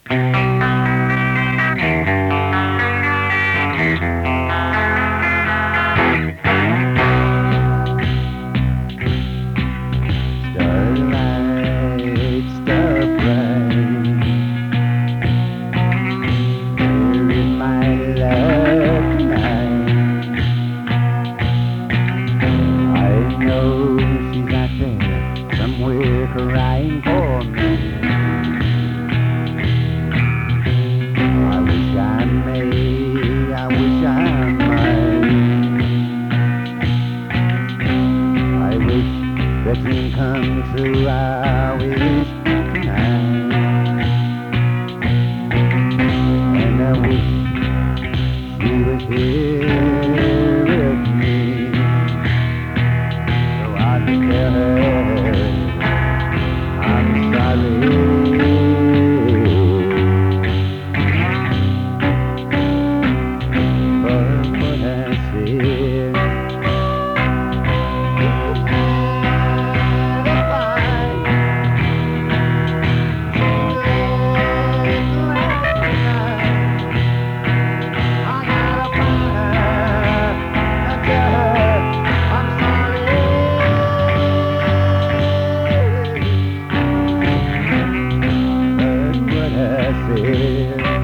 Starlight, star bright, you're in my love tonight. I know she's out there somewhere crying for me. I wish I may, I wish I might. I wish the dream come true, I wish tonight. And I wish she was here with me, so I could tell her I'm sorry for what I said. What I said.